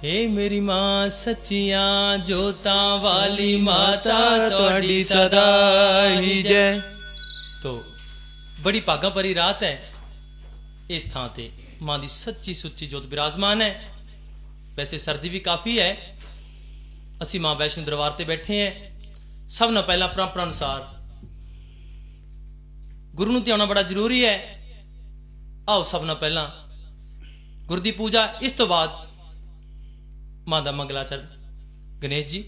हे मेरी मां सचिया जोता वाली माता तोड़ी सदा ही जय। तो बड़ी भागा भरी रात है। इस थां ते मां दी सच्ची सुच्ची जोत विराजमान है। वैसे सर्दी भी काफी है। असी मां वैष्णो दरबार ते बैठे हैं। सब ना पहला परंपरा अनुसार गुरु नूं ध्याना बड़ा जरूरी है। आओ सब ना पहला गुरु दी पूजा, इस तो बाद मां दा मंगलाचरण। गणेश जी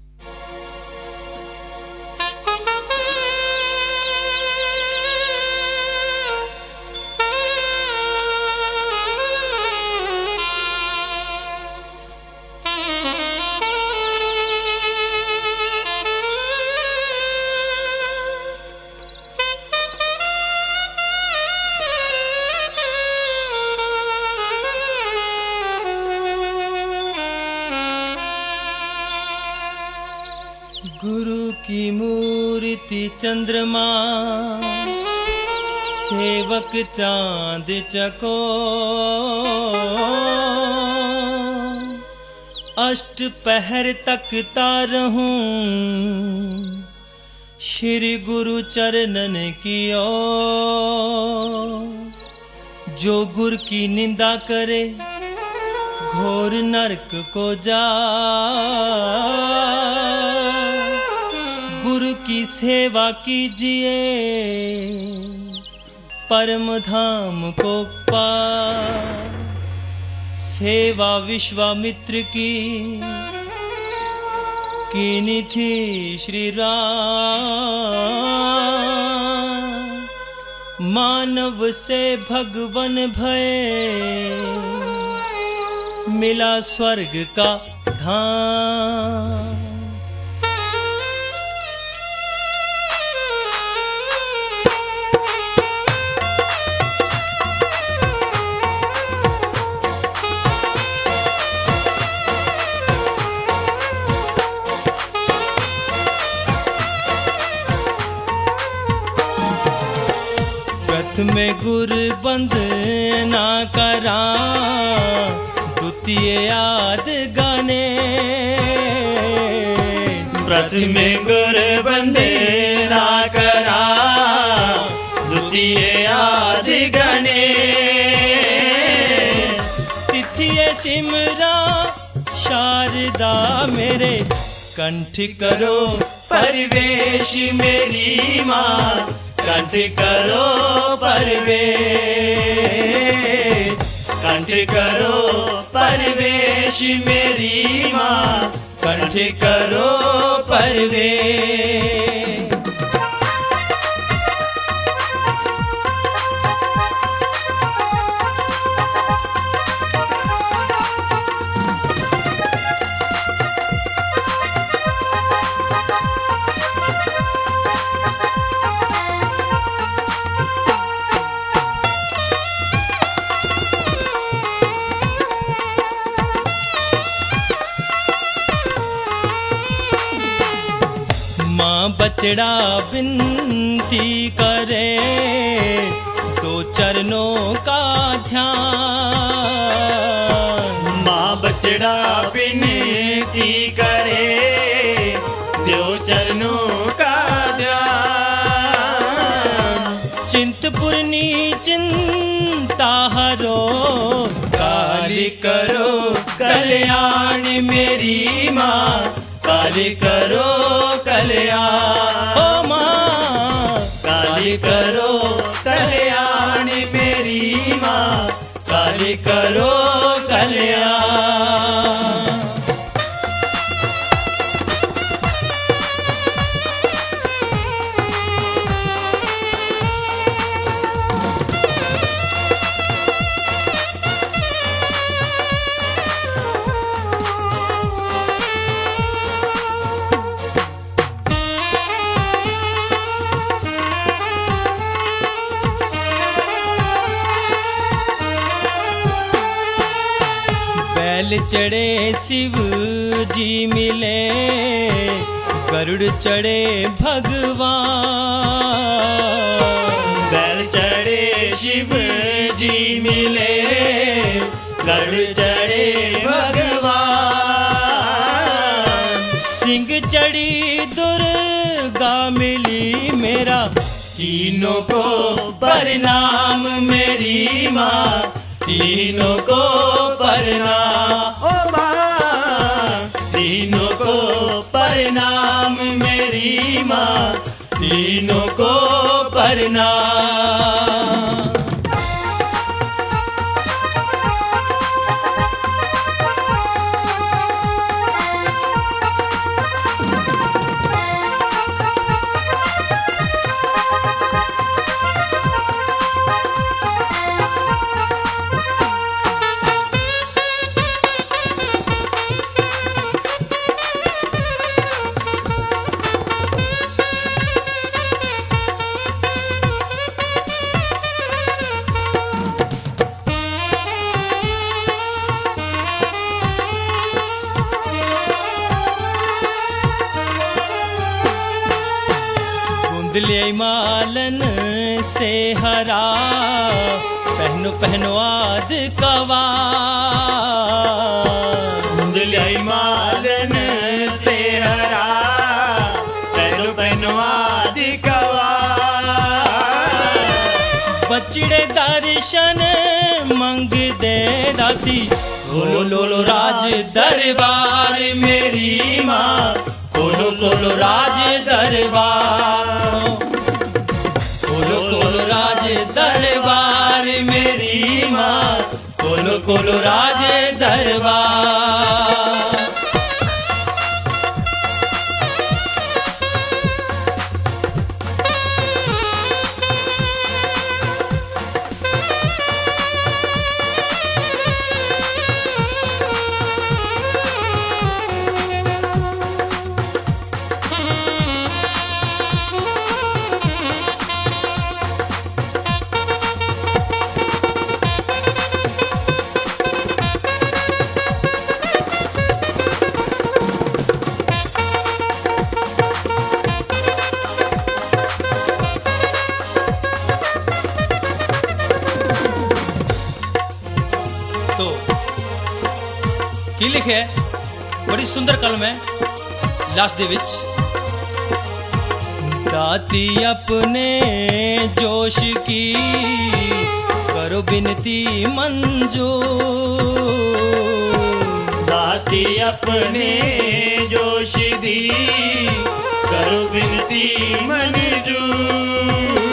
गुरु की मूर्ति चंद्रमा, सेवक चांद चको, अष्ट पहर तकता रहूं श्री गुरु चरणन की ओर। जो गुरु की निंदा करे घोर नरक को जा। गुरु की सेवा कीजिए परम धाम को पा। सेवा विश्वामित्र की कीनी थी श्री राम। मानव से भगवन भय मिला स्वर्ग का धाम। प्रथम गुरु बंदना करा, द्वितीय याद गाने। प्रथम गुरु बंदना करा, द्वितीय याद गाने। तिथिय सिमरा शारदा मेरे, कंठ करो परवेश मेरी माँ, कंठ करो परवेश, कंठ करो परवेश मेरी माँ, कंठ करो परवेश। बचड़ा विनती करे तो चरणों का ध्यान। माँ बचड़ा विनती करे दो चरणों का ध्यान। चिंतपूर्णी चिंता हरो, काली करो कल्याण मेरी माँ, काली करो कल्याण। ओ माँ काली करो कल्याण मेरी माँ, काली करो कल्याण। बैल चढ़े शिव जी मिले, गरुड़ चढ़े भगवान। बैल चढ़े शिव जी मिले, गरुड़ चढ़े भगवान। बड़ी दुर्गा मिली मेरा तीनों को प्रणाम मेरी माँ, तीनों को प्रणाम। ओ माँ तीनों को प्रणाम मेरी माँ, तीनों को प्रणाम। ले मालन से हरा, पहनो पहनो आद कवा। ले मालन से हरा, पहनो पहनो आद कवा। बचड़े दर्शन मंग दे दाती, खोलो लो राज दरबार मेरी माँ, खोलो खोलो राज दरबार, खोलो खोलो राज दरबार मेरी माँ, खोलो खोलो राज दरबार। तो की लिखे बड़ी सुंदर कलम है लास्ट दे विच। दाती अपने जोश की करो बिनती मंजूर, दाती अपने जोश दी करो बिनती मंजूर।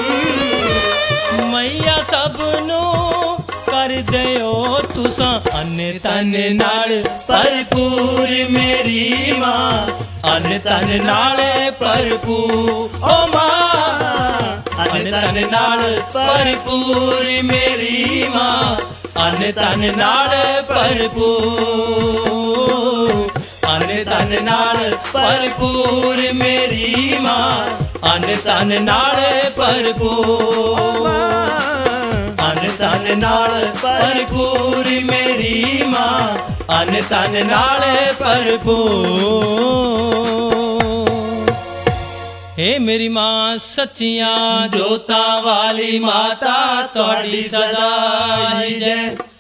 मैया सबनों कर दयो तुसा अन्न तन नाल भरपूर मेरी माँ, अन्न तन नाल भरपूर। ओ माँ अन्न तन नाल भरपूर मेरी माँ, अन्न तन नाल भरपूर, अन्न तन नाल भरपूर मेरी माँ, अन्न तन नाल भरपूर, अन्न तन नाल भरपूर मेरी माँ, अन्न तन नाल भरपूर। हे मेरी माँ सच्चियां जोतां वाली माता, तुहाडी सदा ही जय।